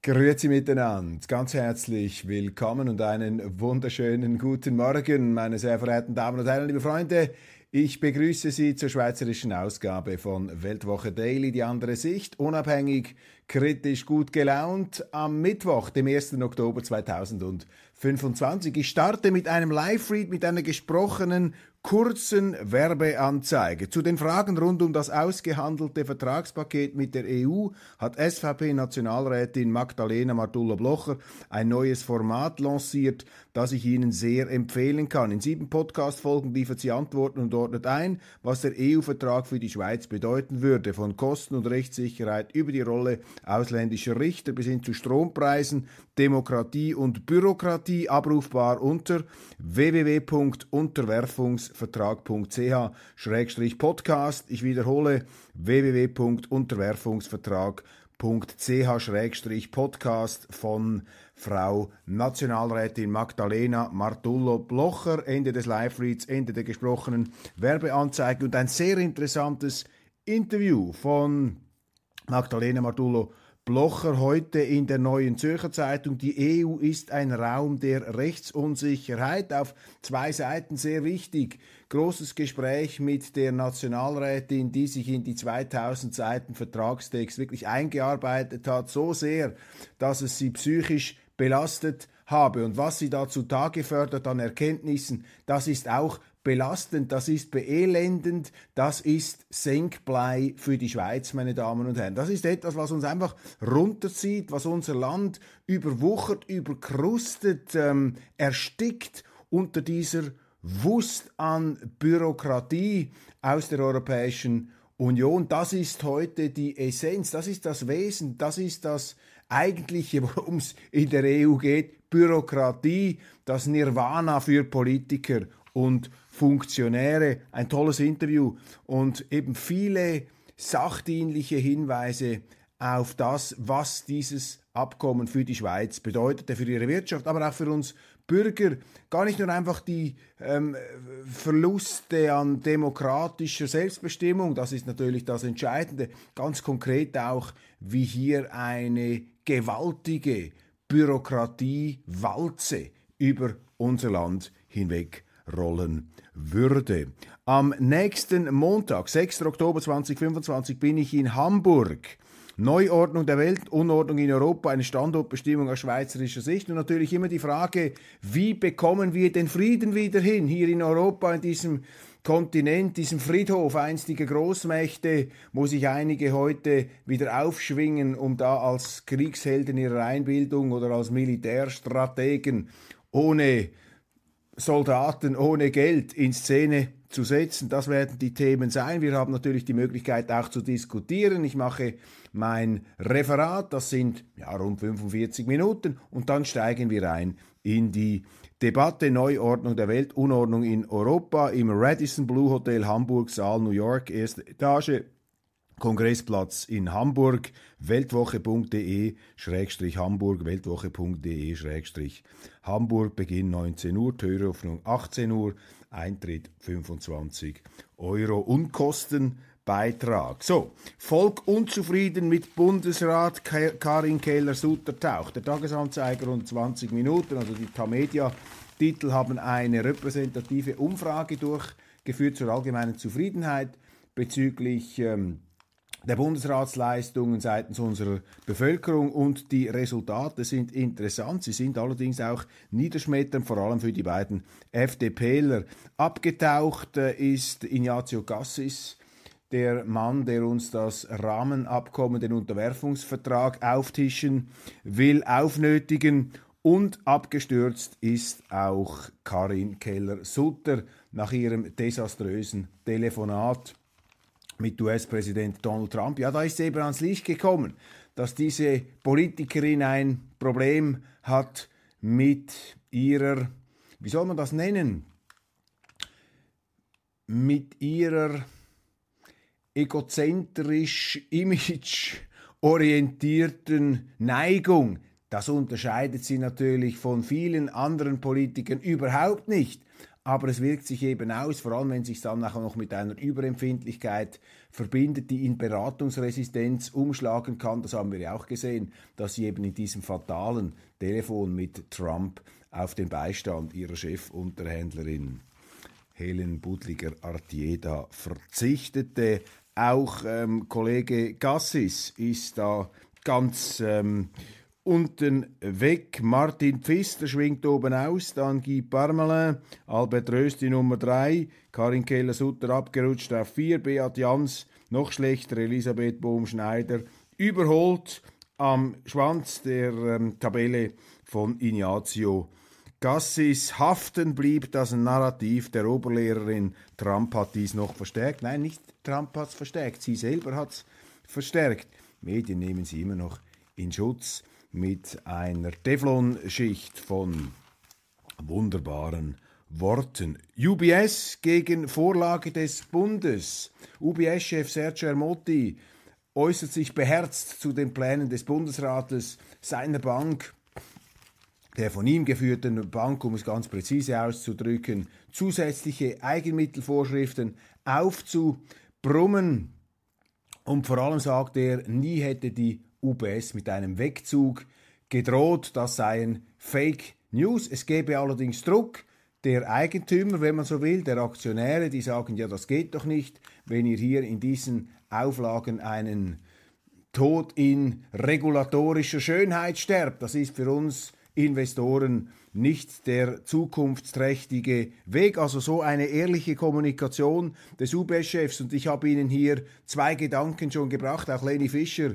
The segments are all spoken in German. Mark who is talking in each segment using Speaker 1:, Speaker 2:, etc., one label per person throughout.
Speaker 1: Grüezi miteinander, ganz herzlich willkommen und einen wunderschönen guten Morgen, meine sehr verehrten Damen und Herren, liebe Freunde. Ich begrüße Sie zur schweizerischen Ausgabe von Weltwoche Daily, die andere Sicht, unabhängig, kritisch, gut gelaunt, am Mittwoch, dem 1. Oktober 2025. Ich starte mit einem Live-Read, mit einer gesprochenen, kurzen Werbeanzeige. Zu den Fragen rund um das ausgehandelte Vertragspaket mit der EU hat SVP-Nationalrätin Magdalena Martullo-Blocher ein neues Format lanciert, das ich Ihnen sehr empfehlen kann. In 7 Podcast-Folgen liefert sie Antworten und ordnet ein, was der EU-Vertrag für die Schweiz bedeuten würde, von Kosten und Rechtssicherheit über die Rolle ausländischer Richter bis hin zu Strompreisen, Demokratie und Bürokratie, abrufbar unter www.unterwerfungsvertrag.ch/podcast. Ich wiederhole, www.unterwerfungsvertrag.ch/podcast von Frau Nationalrätin Magdalena Martullo-Blocher. Ende des Live-Reads, Ende der gesprochenen Werbeanzeige und ein sehr interessantes Interview von Magdalena Martullo-Blocher heute in der Neuen Zürcher Zeitung. Die EU ist ein Raum der Rechtsunsicherheit. Auf 2 Seiten sehr wichtig. Großes Gespräch mit der Nationalrätin, die sich in die 2000 Seiten Vertragstext wirklich eingearbeitet hat. So sehr, dass es sie psychisch belastet habe. Und was sie da zutage fördert an Erkenntnissen, das ist auch belastend, das ist beelendend, das ist Senkblei für die Schweiz, meine Damen und Herren. Das ist etwas, was uns einfach runterzieht, was unser Land überwuchert, überkrustet, erstickt unter dieser Wust an Bürokratie aus der Europäischen Union. Das ist heute die Essenz, das ist das Wesen, das ist das Eigentliche, worum es in der EU geht. Bürokratie, das Nirvana für Politiker und Funktionäre. Ein tolles Interview und eben viele sachdienliche Hinweise auf das, was dieses Abkommen für die Schweiz bedeutete, für ihre Wirtschaft, aber auch für uns Bürger. Gar nicht nur einfach die Verluste an demokratischer Selbstbestimmung, das ist natürlich das Entscheidende, ganz konkret auch, wie hier eine gewaltige Bürokratiewalze über unser Land hinweg rollen würde. Am nächsten Montag, 6. Oktober 2025, bin ich in Hamburg. Neuordnung der Welt, Unordnung in Europa, eine Standortbestimmung aus schweizerischer Sicht und natürlich immer die Frage, wie bekommen wir den Frieden wieder hin, hier in Europa, in diesem Kontinent, diesem Friedhof einstiger Großmächte, wo sich einige heute wieder aufschwingen, um da als Kriegshelden ihrer Einbildung oder als Militärstrategen ohne Soldaten ohne Geld in Szene zu setzen. Das werden die Themen sein. Wir haben natürlich die Möglichkeit auch zu diskutieren. Ich mache mein Referat, das sind rund 45 Minuten und dann steigen wir ein in die Debatte Neuordnung der Welt, Unordnung in Europa im Radisson Blu Hotel Hamburg, Saal New York, 1. Etage. Kongressplatz in Hamburg, weltwoche.de/Hamburg, weltwoche.de/Hamburg, Beginn 19 Uhr, Türöffnung 18 Uhr, Eintritt 25 € und Kostenbeitrag. So, Volk unzufrieden mit Bundesrat, Karin Keller-Sutter taucht. Der Tagesanzeiger rund 20 Minuten, also die Tamedia-Titel haben eine repräsentative Umfrage durchgeführt zur allgemeinen Zufriedenheit bezüglich der Bundesratsleistungen seitens unserer Bevölkerung und die Resultate sind interessant. Sie sind allerdings auch niederschmetternd, vor allem für die beiden FDPler. Abgetaucht ist Ignazio Cassis, der Mann, der uns das Rahmenabkommen, den Unterwerfungsvertrag auftischen will, aufnötigen. Und abgestürzt ist auch Karin Keller-Sutter nach ihrem desaströsen Telefonat mit US-Präsident Donald Trump. Ja, da ist eben ans Licht gekommen, dass diese Politikerin ein Problem hat mit ihrer, wie soll man das nennen, mit ihrer egozentrisch, image-orientierten Neigung. Das unterscheidet sie natürlich von vielen anderen Politikern überhaupt nicht. aber es wirkt sich eben aus, vor allem wenn es sich dann auch noch mit einer Überempfindlichkeit verbindet, die in Beratungsresistenz umschlagen kann. Das haben wir ja auch gesehen, dass sie eben in diesem fatalen Telefon mit Trump auf den Beistand ihrer Chefunterhändlerin Helen Budliger-Artieda verzichtete. Auch Kollege Gassis ist da ganz unten weg. Martin Pfister schwingt oben aus, dann Guy Parmelin, Albert Rösti Nummer 3, Karin Keller-Sutter abgerutscht auf 4, Beat Jans noch schlechter, Elisabeth Bohm-Schneider überholt am Schwanz der Tabelle von Ignazio Gassis. Haften blieb das Narrativ der Oberlehrerin. Trump hat dies noch verstärkt. Nein, nicht Trump hat es verstärkt, sie selber hat es verstärkt. Medien nehmen sie immer noch in Schutz mit einer Teflonschicht von wunderbaren Worten. UBS gegen Vorlage des Bundes. UBS-Chef Sergio Ermotti äußert sich beherzt zu den Plänen des Bundesrates, seiner Bank, der von ihm geführten Bank, um es ganz präzise auszudrücken, zusätzliche Eigenmittelvorschriften aufzubrummen. Und vor allem sagt er, nie hätte die UBS mit einem Wegzug gedroht. Das seien Fake News. Es gäbe allerdings Druck der Eigentümer, wenn man so will, der Aktionäre, die sagen, ja, das geht doch nicht, wenn ihr hier in diesen Auflagen einen Tod in regulatorischer Schönheit sterbt. Das ist für uns Investoren nicht der zukunftsträchtige Weg. Also so eine ehrliche Kommunikation des UBS-Chefs. Und ich habe Ihnen hier 2 Gedanken schon gebracht, auch Leni Fischer,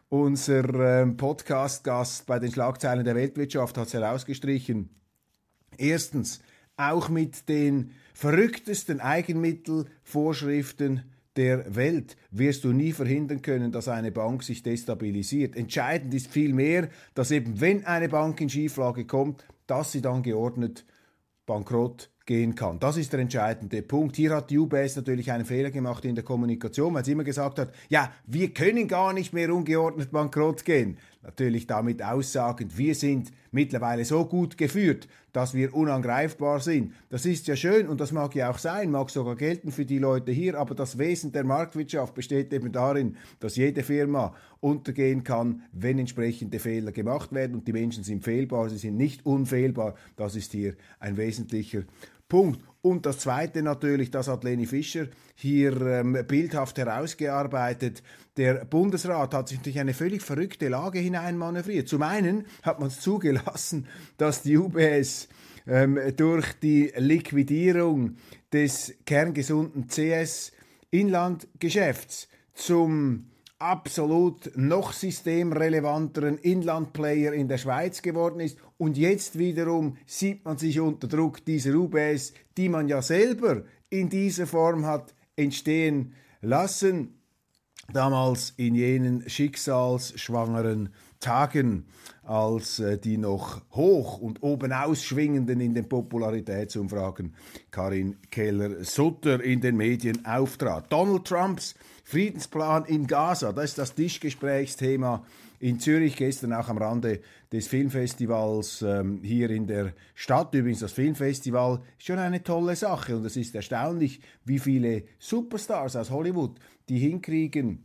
Speaker 1: unser Podcast-Gast bei den Schlagzeilen der Weltwirtschaft, hat es herausgestrichen. Erstens, auch mit den verrücktesten Eigenmittelvorschriften der Welt wirst du nie verhindern können, dass eine Bank sich destabilisiert. Entscheidend ist vielmehr, dass eben, wenn eine Bank in Schieflage kommt, dass sie dann geordnet bankrott gehen kann. Das ist der entscheidende Punkt. Hier hat die UBS natürlich einen Fehler gemacht in der Kommunikation, weil sie immer gesagt hat, ja, wir können gar nicht mehr ungeordnet bankrott gehen. Natürlich damit aussagend, wir sind mittlerweile so gut geführt, dass wir unangreifbar sind. Das ist ja schön und das mag ja auch sein, mag sogar gelten für die Leute hier, aber das Wesen der Marktwirtschaft besteht eben darin, dass jede Firma untergehen kann, wenn entsprechende Fehler gemacht werden und die Menschen sind fehlbar, sie sind nicht unfehlbar. Das ist hier ein wesentlicher Punkt. Und das Zweite natürlich, das hat Leni Fischer hier bildhaft herausgearbeitet. Der Bundesrat hat sich natürlich eine völlig verrückte Lage hineinmanövriert. Zum einen hat man es zugelassen, dass die UBS durch die Liquidierung des kerngesunden CS-Inlandgeschäfts zum absolut noch systemrelevanteren Inlandplayer in der Schweiz geworden ist. Und jetzt wiederum sieht man sich unter Druck dieser UBS, die man ja selber in dieser Form hat entstehen lassen, damals in jenen schicksalsschwangeren Tagen, als die noch hoch und oben ausschwingenden in den Popularitätsumfragen Karin Keller-Sutter in den Medien auftrat. Donald Trumps Friedensplan in Gaza, das ist das Tischgesprächsthema in Zürich, gestern auch am Rande des Filmfestivals hier in der Stadt. Übrigens, das Filmfestival ist schon eine tolle Sache und es ist erstaunlich, wie viele Superstars aus Hollywood die hinkriegen,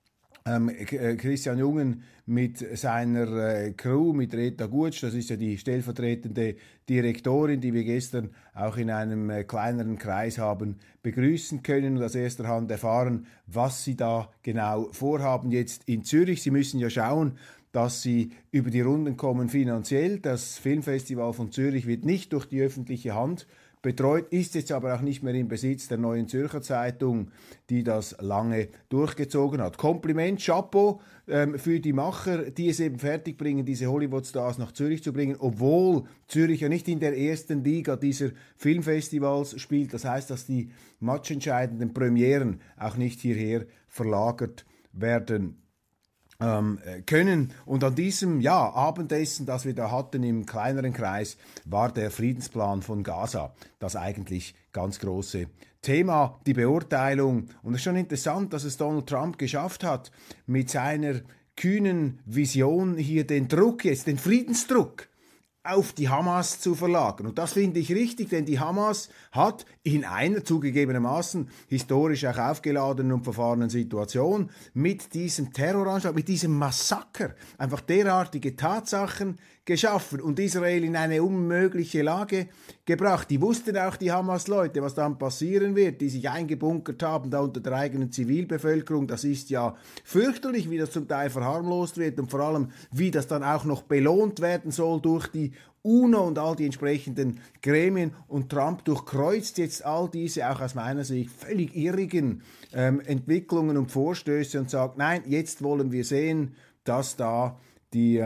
Speaker 1: Christian Jungen mit seiner Crew, mit Rita Gutsch, das ist ja die stellvertretende Direktorin, die wir gestern auch in einem kleineren Kreis haben begrüßen können und aus erster Hand erfahren, was sie da genau vorhaben jetzt in Zürich. Sie müssen ja schauen, dass sie über die Runden kommen finanziell. Das Filmfestival von Zürich wird nicht durch die öffentliche Hand betreut, ist jetzt aber auch nicht mehr im Besitz der Neuen Zürcher Zeitung, die das lange durchgezogen hat. Kompliment, Chapeau für die Macher, die es eben fertigbringen, diese Hollywood-Stars nach Zürich zu bringen, obwohl Zürich ja nicht in der ersten Liga dieser Filmfestivals spielt. Das heißt, dass die matchentscheidenden Premieren auch nicht hierher verlagert werden können. Und an diesem Abendessen, das wir da hatten im kleineren Kreis, war der Friedensplan von Gaza das eigentlich ganz große Thema, die Beurteilung. Und es ist schon interessant, dass es Donald Trump geschafft hat, mit seiner kühnen Vision hier den Druck jetzt, den Friedensdruck auf die Hamas zu verlagern. Und das finde ich richtig, denn die Hamas hat in einer zugegebenermaßen historisch auch aufgeladenen und verfahrenen Situation mit diesem Terroranschlag, mit diesem Massaker einfach derartige Tatsachen geschaffen und Israel in eine unmögliche Lage gebracht. Die wussten auch, die Hamas-Leute, was dann passieren wird, die sich eingebunkert haben da unter der eigenen Zivilbevölkerung. Das ist ja fürchterlich, wie das zum Teil verharmlost wird und vor allem, wie das dann auch noch belohnt werden soll durch die UNO und all die entsprechenden Gremien. Und Trump durchkreuzt jetzt all diese, auch aus meiner Sicht, völlig irrigen Entwicklungen und Vorstöße und sagt, nein, jetzt wollen wir sehen, dass da die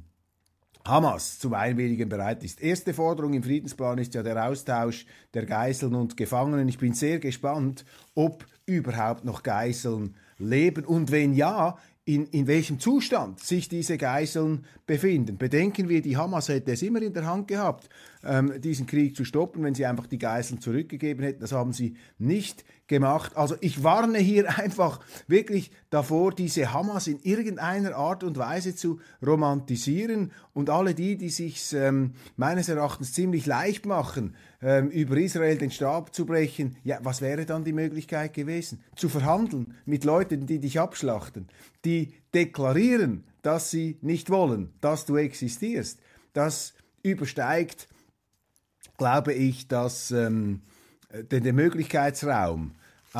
Speaker 1: Hamas zum Einwilligen bereit ist. Erste Forderung im Friedensplan ist ja der Austausch der Geiseln und Gefangenen. Ich bin sehr gespannt, ob überhaupt noch Geiseln leben und wenn ja, in welchem Zustand sich diese Geiseln befinden. Bedenken wir, die Hamas hätte es immer in der Hand gehabt, diesen Krieg zu stoppen, wenn sie einfach die Geiseln zurückgegeben hätten. Das haben sie nicht gemacht. Also ich warne hier einfach wirklich davor, diese Hamas in irgendeiner Art und Weise zu romantisieren und alle die sich meines Erachtens ziemlich leicht machen, über Israel den Stab zu brechen, ja, was wäre dann die Möglichkeit gewesen? Zu verhandeln mit Leuten, die dich abschlachten, die deklarieren, dass sie nicht wollen, dass du existierst. Das übersteigt, glaube ich, den Möglichkeitsraum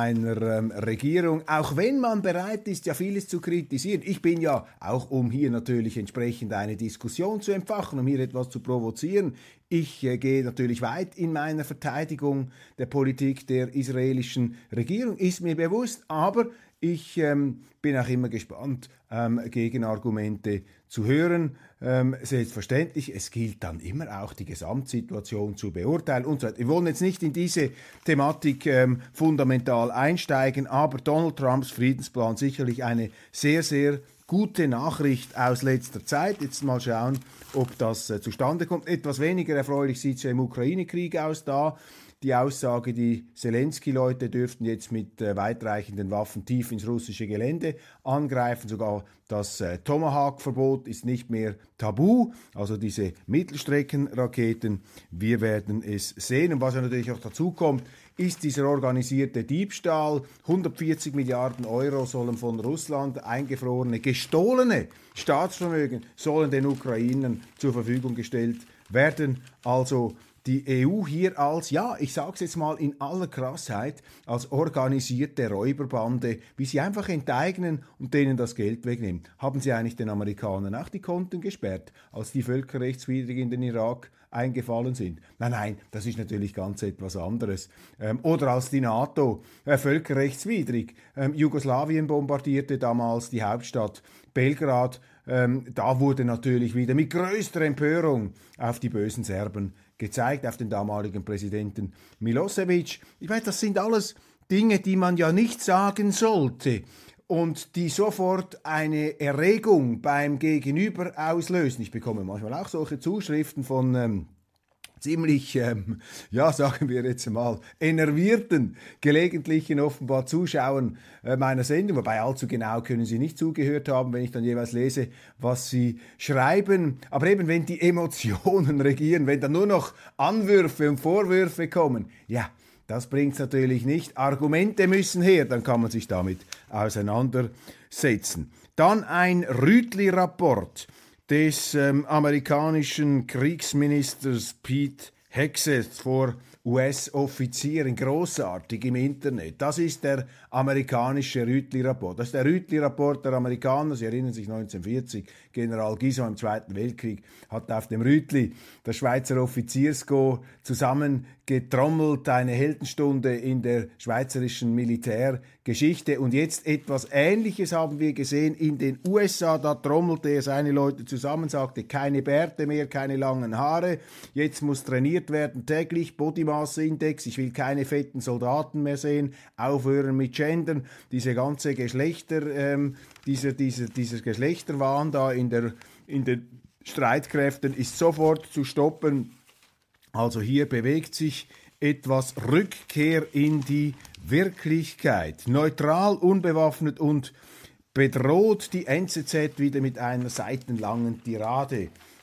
Speaker 1: einer Regierung, auch wenn man bereit ist, ja vieles zu kritisieren. Ich bin ja, auch um hier natürlich entsprechend eine Diskussion zu entfachen, um hier etwas zu provozieren, ich gehe natürlich weit in meiner Verteidigung der Politik der israelischen Regierung, ist mir bewusst, aber ich bin auch immer gespannt, Gegenargumente zu hören. Selbstverständlich, es gilt dann immer auch die Gesamtsituation zu beurteilen und so weiter. Wir wollen jetzt nicht in diese Thematik fundamental einsteigen, aber Donald Trumps Friedensplan sicherlich eine sehr, sehr gute Nachricht aus letzter Zeit. Jetzt mal schauen, ob das zustande kommt. Etwas weniger erfreulich sieht es ja im Ukraine-Krieg aus da. Die Aussage, die Zelensky-Leute dürften jetzt mit weitreichenden Waffen tief ins russische Gelände angreifen. Sogar das Tomahawk-Verbot ist nicht mehr tabu. Also diese Mittelstreckenraketen. Wir werden es sehen. Und was ja natürlich auch dazu kommt, ist dieser organisierte Diebstahl. 140 Milliarden Euro sollen von Russland eingefrorene, gestohlene Staatsvermögen sollen den Ukrainern zur Verfügung gestellt werden. Also die EU hier als, ja, ich sage es jetzt mal in aller Krassheit, als organisierte Räuberbande, wie sie einfach enteignen und denen das Geld wegnehmen. Haben sie eigentlich den Amerikanern auch die Konten gesperrt, als die völkerrechtswidrig in den Irak eingefallen sind? Nein, das ist natürlich ganz etwas anderes. Oder als die NATO völkerrechtswidrig Jugoslawien bombardierte, damals die Hauptstadt Belgrad, da wurde natürlich wieder mit größter Empörung auf die bösen Serben gezeigt, auf den damaligen Präsidenten Milosevic. Ich weiß, das sind alles Dinge, die man ja nicht sagen sollte und die sofort eine Erregung beim Gegenüber auslösen. Ich bekomme manchmal auch solche Zuschriften von ziemlich, ja, sagen wir jetzt mal, enervierten, gelegentlichen offenbar Zuschauern meiner Sendung, wobei allzu genau können sie nicht zugehört haben, wenn ich dann jeweils lese, was sie schreiben. Aber eben, wenn die Emotionen regieren, wenn dann nur noch Anwürfe und Vorwürfe kommen, ja, das bringt's natürlich nicht. Argumente müssen her, dann kann man sich damit auseinandersetzen. Dann ein Rütli-Rapport des amerikanischen Kriegsministers Pete Hegseth vor US-Offizieren, großartig im Internet. Das ist der amerikanische Rütli-Rapport. Das ist der Rütli-Rapport der Amerikaner. Sie erinnern sich 1940, General Guizot im Zweiten Weltkrieg hat auf dem Rütli das Schweizer Offizierskorps zusammengetrommelt, eine Heldenstunde in der schweizerischen Militärgeschichte. Und jetzt etwas Ähnliches haben wir gesehen in den USA. Da trommelte er seine Leute zusammen, sagte, keine Bärte mehr, keine langen Haare. Jetzt muss trainiert werden täglich, Body Mass Index. Ich will keine fetten Soldaten mehr sehen. Aufhören mit Gendern. Diese ganze dieser Geschlechterwahn da in den Streitkräften ist sofort zu stoppen. Also hier bewegt sich etwas, Rückkehr in die Wirklichkeit. Neutral, unbewaffnet und bedroht, die NZZ wieder mit einer seitenlangen Tirade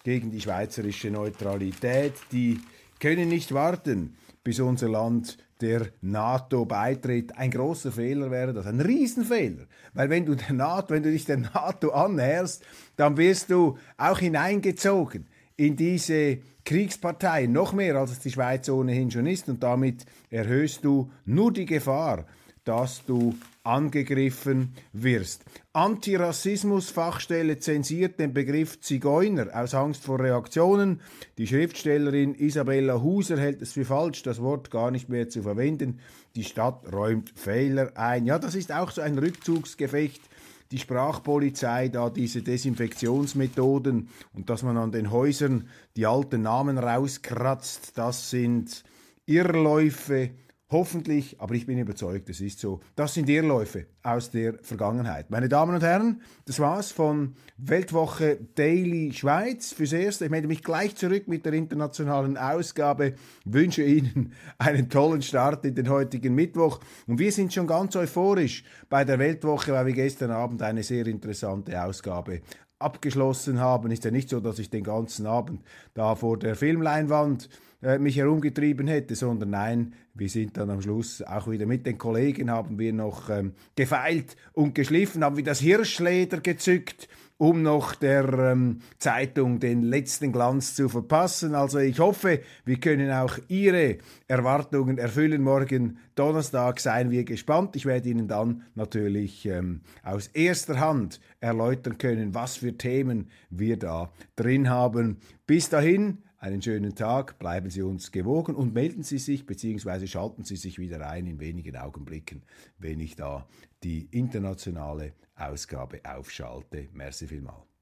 Speaker 1: gegen die schweizerische Neutralität. Die können nicht warten, bis unser Land der NATO beitritt. Ein großer Fehler wäre das, ein Riesenfehler. Weil wenn du dich der NATO annäherst, dann wirst du auch hineingezogen in diese Kriegspartei, noch mehr als es die Schweiz ohnehin schon ist. Und damit erhöhst du nur die Gefahr, dass du angegriffen wirst. Antirassismus-Fachstelle zensiert den Begriff Zigeuner aus Angst vor Reaktionen. Die Schriftstellerin Isabella Huser hält es für falsch, das Wort gar nicht mehr zu verwenden. Die Stadt räumt Fehler ein. Ja, das ist auch so ein Rückzugsgefecht. Die Sprachpolizei, da diese Desinfektionsmethoden und dass man an den Häusern die alten Namen rauskratzt, das sind Irrläufe. Hoffentlich, aber ich bin überzeugt, es ist so. Das sind Irrläufe aus der Vergangenheit. Meine Damen und Herren, das war's von Weltwoche Daily Schweiz. Fürs Erste, ich melde mich gleich zurück mit der internationalen Ausgabe. Wünsche Ihnen einen tollen Start in den heutigen Mittwoch. Und wir sind schon ganz euphorisch bei der Weltwoche, weil wir gestern Abend eine sehr interessante Ausgabe abgeschlossen haben. Ist ja nicht so, dass ich den ganzen Abend da vor der Filmleinwand mich herumgetrieben hätte, sondern nein, wir sind dann am Schluss auch wieder mit den Kollegen, haben wir noch gefeilt und geschliffen, haben wir das Hirschleder gezückt, um noch der Zeitung den letzten Glanz zu verpassen. Also ich hoffe, wir können auch Ihre Erwartungen erfüllen. Morgen Donnerstag seien wir gespannt. Ich werde Ihnen dann natürlich aus erster Hand erläutern können, was für Themen wir da drin haben. Bis dahin, einen schönen Tag, bleiben Sie uns gewogen und melden Sie sich bzw. schalten Sie sich wieder ein in wenigen Augenblicken, wenn ich da die internationale Ausgabe aufschalte. Merci vielmals.